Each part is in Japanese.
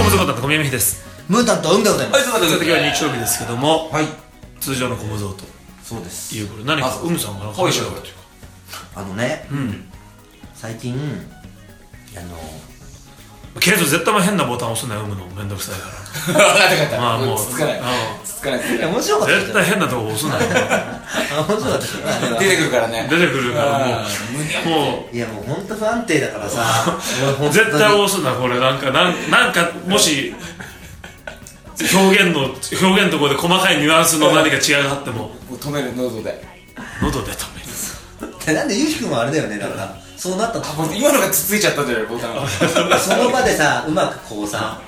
ムズゴタンと小宮美です。 ムータンとでございます。 はい、今日は日曜日ですけども、 はい、 通常のコムゾーとそうです。 いうことで、何かさんが話し合うというか、 最近けど絶対変なボタン押すなよ、のめんどくさいから。 分かったまあもうつかない面白かった。 絶対変なとこ押すなよ。 面白かった。 出てくるからね。 出てくるからもういやもう本当不安定だからさ。 絶対押すな、これ。なんかもし表現のところで細かいニュアンスの何か違いがあっても止める、喉で止める。 なんでゆうきくんはあれだよね、だからそうなったと。 今のがつついちゃったじゃない、ボタンが。 その場でさ、うまくこうさ、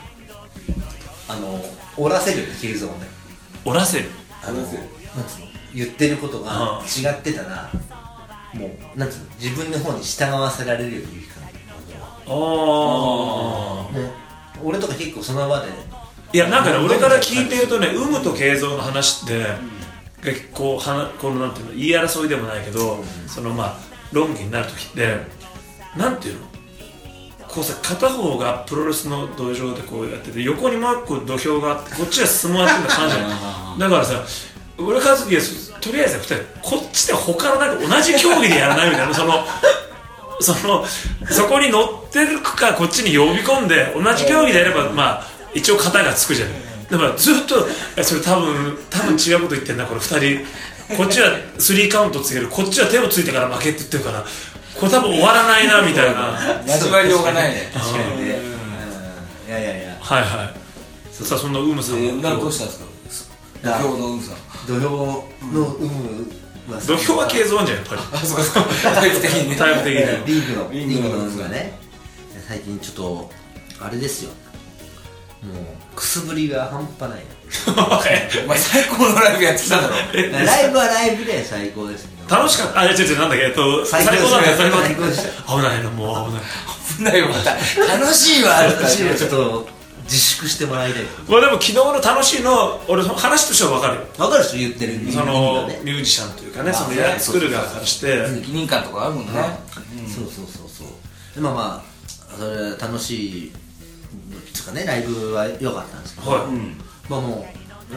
折らせるヒルゾーンで折らせる。 なんつうの、言ってることが違ってたら、もうなんつうの、自分の方に従わせられるよ、ゆうきくん。俺とか結構その場で、 いや、なんかね、俺から聞いてるとね、有無と慶三の話って結構このなんていうの、言い争いでもないけど、そのまあ論議になるときってなんていうの、こうさ、片方がプロレスの土俵でこうやってて、横にもう一個土俵があって、こっちは相撲やってる感じだからさ、俺からするととりあえず2人こっちで他のなんか同じ競技でやらないみたいな、そこに乗ってるかこっちに呼び込んで同じ競技でやれば、まあ一応型がつくじゃない。だからずっとそれ多分違うこと言ってんな、これ2人。こっちは3カウントつける、こっちは手をついてから負けって言ってるから、これ多分終わらないなみたいな。 交わりようがないね。 確かにね。いやはいはい。さあ、そんなウムさんどうしたんですか、土俵のウムさん。 土俵のウムは土俵は継続じゃん、やっぱり。 あ、そうか、タイプ的にね。 タイプ的にリングのウムがね、最近ちょっとあれですよ、もうくすぶりが半端ない。 お前最高のライブやってきたんだろ。 ライブはライブで最高ですけど、 楽しかった。違う、なんだっけ、最高だった。最高でした。危ないな、もう危ない。 危ないよ、また。楽しいわ、 私はちょっと自粛してもらいたい。 まあでも昨日の楽しいの、俺話としては分かるよ。 分かる人言ってる、 そのミュージシャンというかね、その作る側からして責任感とかあるもんね。 そうでまあそれ楽しいつかね、ライブは良かったんですけど、まあもう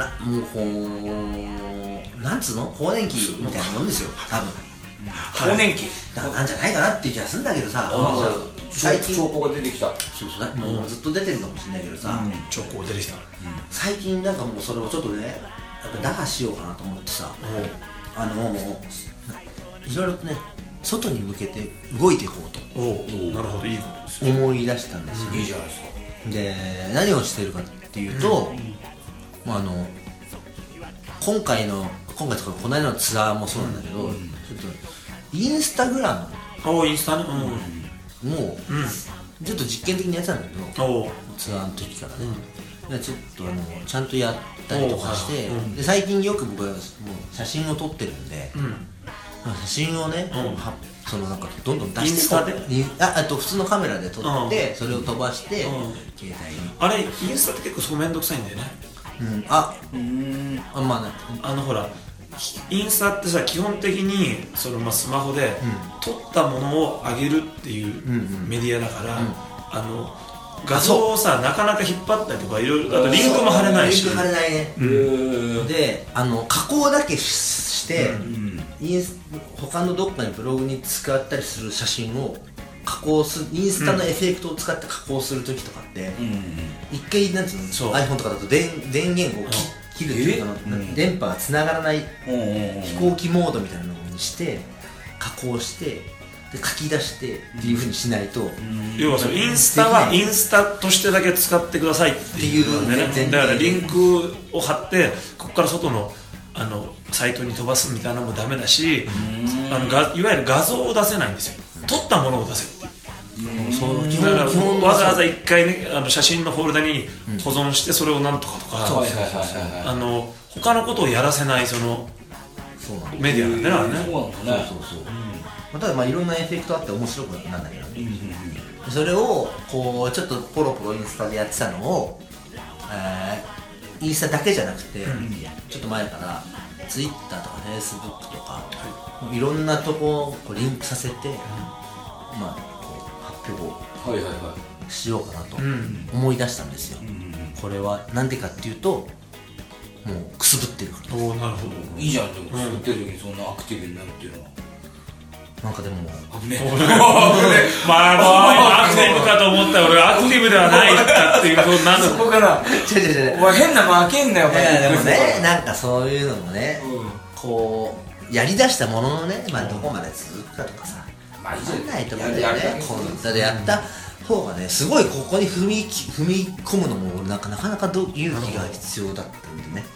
なんつうの、更年期みたいなもんですよ、多分。 更年期なんじゃないかなっていう気がするんだけどさ、 最近兆候が出てきた。 そうもうずっと出てるかもしれないけどさ、 兆候出てきた。 最近なんかもうそれをちょっとね、やっぱ打破しようかなと思ってさ、いろいろとね、外に向けて動いていこうと。 なるほど、いいことですよ。 思い出したんですよ。 いいじゃないですか。 で、何をしてるかっていうと、今回とかこの間のツアーもそうなんだけど、ちょっとインスタグラインスタね。 ムもちょっと実験的にやってたんだけど、ツアーの時からね、ちょっとちゃんとやったりとかして、で最近よく僕はもう写真を撮ってるんで、写真をね、なんかどんどん出して、インスタで普通のカメラで撮って、それを飛ばして携帯に。 あれインスタって結構めんどくさいんだよね。ほら、インスタってさ、基本的にスマホで撮ったものを上げるっていうメディアだから、画像をさ、なかなか引っ張ったりとか、いろいろ、あとリンクも貼れないし。 リンク貼れないね。で、加工だけして他のどっかにブログに使ったりする写真を加工する、インスタのエフェクトを使って加工する時とかって一回なんていうの、 iPhone とかだと電源を切るっていうか、電波がつながらない飛行機モードみたいなのにして加工して、で書き出してっていうふうにしないと、 要はインスタはインスタとしてだけ使ってくださいっていうね。だからリンクを貼ってここから外のサイトに飛ばすみたいなのもダメだし、いわゆる画像を出せないんですよ。撮ったものを出せっていう。だからわざわざ一回ね、写真のフォルダに保存してそれをなんとかとか、他のことをやらせないメディアなんだよね。 ただいろんなエフェクトあって面白くなんだけどね、それをこうちょっとポロポロインスタでやってたのを、インスタだけじゃなくて、ちょっと前からツイッターとかフェイスブックとか、いろんなとこをリンクさせて、こう発表をしようかなと思い出したんですよ、これはなんでかっていうともうくすぶってるから。 おお、なるほど。 いいじゃん、でもくすぶってる時にそんなアクティブになるっていうのはなんかでも危ねえまあもうアクティブかと思ったら俺アクティブではないかっていうことになる。 そこから違うお前変な負けんなよ。 いやでもね、なんかそういうのもね、こうやりだしたもののね、まあどこまで続くかとかさ、 まあいいじゃん、 分かんないところでね、コンタでやった方がね、すごいここに踏み込むのもなかなか勇気が必要だったんでね。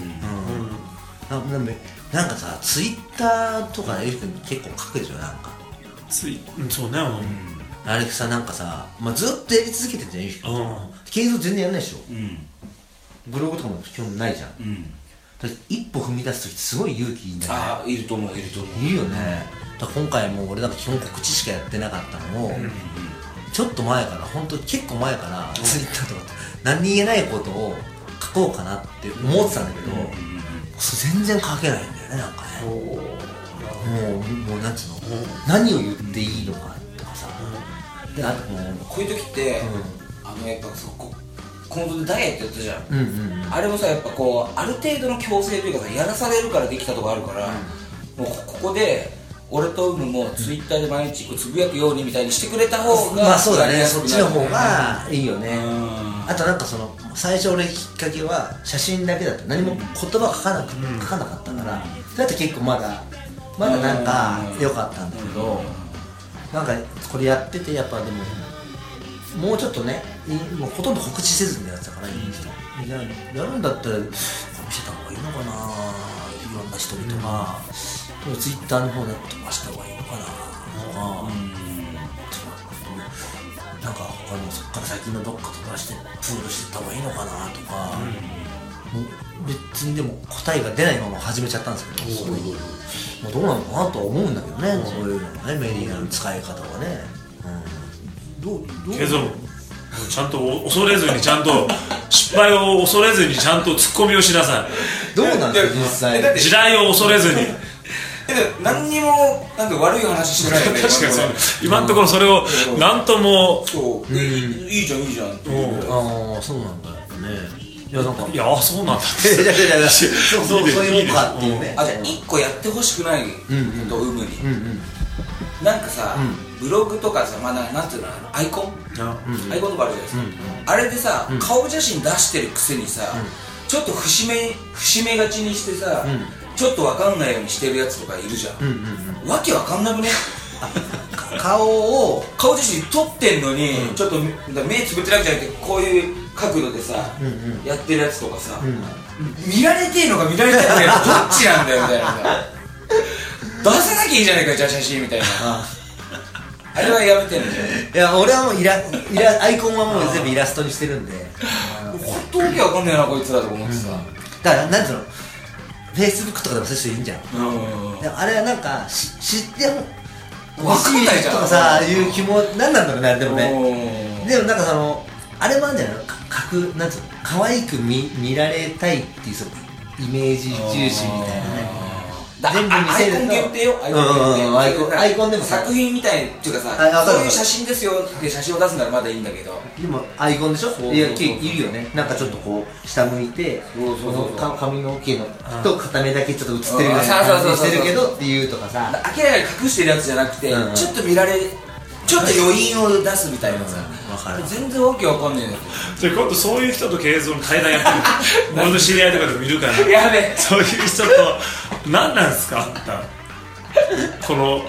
なんかさ、ツイッターとかゆうきくん結構書くでしょ、なんかそうね。 あれさ、なんかさ、まあ、ずっとやり続けてるじゃん、ゆうきくん。継続全然やんないでしょ。ブログとかも基本ないじゃん。だって一歩踏み出すときすごい勇気いいんだよね。 ああ、いると思う。 いるよね。だから今回もう俺なんか基本告知しかやってなかったのを、ちょっと前から、本当結構前からツイッターとか何に言えないことを書こうかなって思ってたんだけど、全然書けないんだよね、なんかね。もうなんつうの、何を言っていいのかとかさ。で、あともうこういう時って、やっぱ今度でダイエットやったじゃん。あれもさ、やっぱこうある程度の強制というかさ、やらされるからできたとこあるから、もうここで俺とウムもツイッターで毎日つぶやくようにみたいにしてくれた方が、 まあそうだね、そっちの方がいいよね。あとなんかその最初俺きっかけは写真だけだった、何も言葉書かなかったから、それだと結構まだなんか良かったんだけど、なんかこれやっててやっぱでももうちょっとね、もうほとんど告知せずにやってたから、いい人やるんだったら見せた方がいいのかな、いろんな人にとか、ツイッターの方で飛ばした方がいいのかなとか、なんか他のそっから最近のどっか飛ばしてプールしてった方がいいのかなとか、もう別にでも答えが出ないまま始めちゃったんですけど、もうどうなのかなとは思うんだけどね、そういうのね、メディアの使い方はね。 けどちゃんと恐れずに、ちゃんと失敗を恐れずに、ちゃんとツッコミをしなさい。 どうなんですか実際。 地雷を恐れずに。 何にもなんか悪い話してないよね。 確かにそう。今のところそれを何とも。 いいじゃんっていう。 ああ、そうなんだよね。いやなんか、 いや、あ、そうなんだって。 そういうもんかっていうね。 あ、じゃあ1個やってほしくないとウムに。なんかさ、ブログとかさ、まあなんていうの、アイコンとかあるじゃないですか。あれでさ、顔写真出してるくせにさ、ちょっと節目がちにしてさ、ちょっとわかんないようにしてるやつとかいるじゃん。わけわかんなくね。 顔写真撮ってんのに、ちょっと目つぶってなくじゃなくて、こういう角度でさ、やってるやつとかさ、見られてえのか見られてないのかどっちなんだよみたいなさ、出さなきゃいいじゃないか、じゃあ写真みたいな。あれはやめてんのじゃん。 いや俺はもうアイコンはもう全部イラストにしてるんで、 ほんとわけわかんねえなこいつらとか思ってさ。 だからなんつうの、フェイスブックとかでもそういう人いるんじゃん。でもあれはなんか知ってもわかんないじゃんとかさ、いう気もなんなんだろうね、あれでもね。でもなんかそのあれもあるんじゃないの、なんつうの、可愛く見られたいっていうそのイメージ重視みたいなね。全部見せるとアイコン限定よ。 アイコンでも作品みたいっていうかさ、そういう写真ですよって写真を出すならまだいいんだけど、 でもアイコンでしょ。いや、いるよね。なんかちょっとこう下向いて、髪の毛のと片目だけちょっと映ってるような感じしてるけどっていうとかさ、 明らかに隠してるやつじゃなくて、ちょっと見られ、ちょっと余韻を出すみたいなさ、全然わけわかんねえんだけど。 じゃあ今度そういう人と継続対談やってる。俺の知り合いとかでもいるから。 やべえ。 そういう人と何なんですか、あんた。この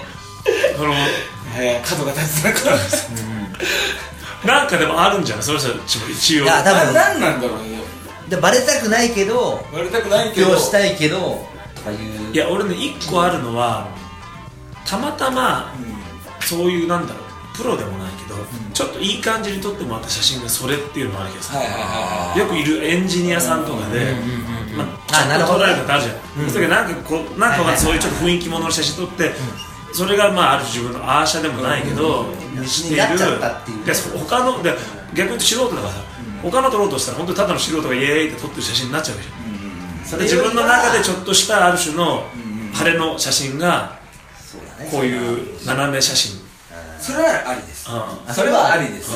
角が立つな。 なんかでもあるんじゃない、その人たちも一応。 いや多分何なんだろうね。 でバレたくないけど、発表したいけどとかいう。 いや俺ね、一個あるのはたまたまそういうなんだろう、プロでもないけど、ちょっといい感じに撮ってもらった写真がそれっていうのもあるけどさ、よくいるエンジニアさんとかでちょっと撮られることあるじゃん。それがなんかそういうちょっと雰囲気ものの写真撮って、それがまあある種自分のアーシャでもないけどにしている。他ので逆に言うと素人だからさ、他の撮ろうとしたら本当にただの素人がイエーイって撮ってる写真になっちゃうわけじゃん。で自分の中でちょっとしたある種の晴れの写真がこういう斜め写真、 それはありです。それはありです。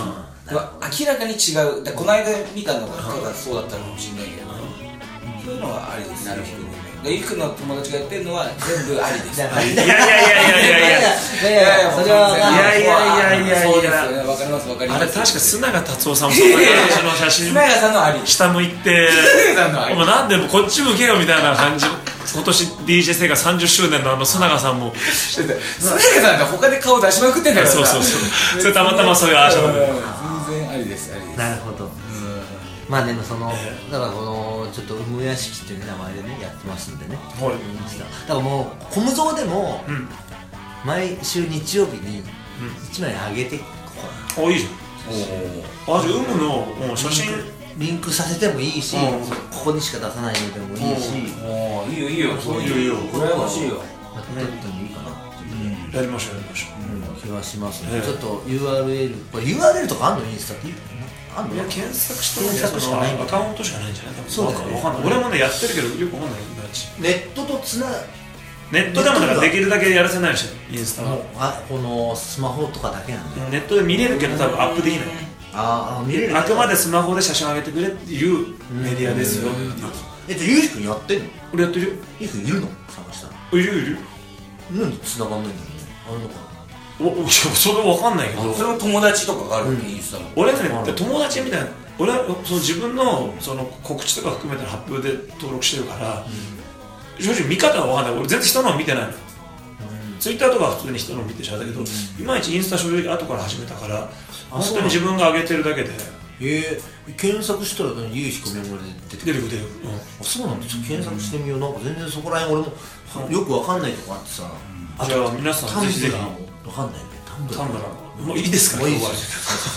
明らかに違う。この間見たのがただそうだったのかもしれないけど、そういうのはありです。なるほど。ゆきくんの友達がやってるのは全部ありです。 いやいやいやそれはいやそうですよね。わかりますわかります。 あれ確か須永達夫さんもそんな感じの写真、 須永さんのあり、 下向いて、お前なんでもこっち向けよみたいな感じ。今年 DJ 生が30周年の須永さんも須永さんが他で顔出しまくってんだからさ。 そうそれたまたまそういうアーシャで全然ありです。 なるほど。まあでもだからこのちょっと産む屋敷っていう名前でねやってますんでね。 はい。 だからもうコムゾーでも毎週日曜日に1枚あげてこう。いいじゃん。じゃあ産むの写真リンクさせてもいいし、ここにしか出さないのでもいいし。 いいよそういうよ。羨ましいよ。 やってってもいいかな。 やりましょう。 気はしますね。ちょっと URL これ URL とかあんのインスタって？ いや検索しかないアカウントしかないんじゃない？そうだね。俺もねやってるけどよくわかんない。 ネットとネットでもだからできるだけやらせないしインスタはこのスマホとかだけなんだよ。 ネットで見れるけど多分アップできない。 見れる。 あくまでスマホで写真を上げてくれっていうメディアですよ。 じゃあゆうじくんやってんの？ 俺やってるよ。 ゆうじくんいるの？探したらいる。 なんで繋がんないんだろうね。あるのかな。 それわかんないけど、 それも友達とかがあるわけ、インスタの。 俺ね友達みたいな、俺はその自分のその告知とか含めての発表で登録してるから、正直見方がわかんない。俺全然人の見てないの。ツイッターとかは普通に人の見てしゃだけど、いまいちインスタ正直後から始めたから本当に自分が上げてるだけで。 検索したらゆうひくメモで出る。そうなんだ。ちょっと検索してみよう。なんか全然そこら辺俺もよくわかんないとこあってさ。 じゃあ皆さんぜひぜひ。 わかんないね。 タンブラーもういいですか？もういいです。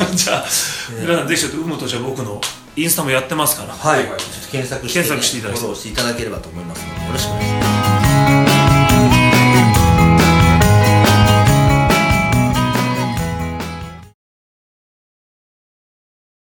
じゃあ皆さんぜひちょっと産むとじゃあ僕のインスタもやってますから、 はい。ちょっと検索していただいてフォローしていただければと思いますのでよろしくお願いします。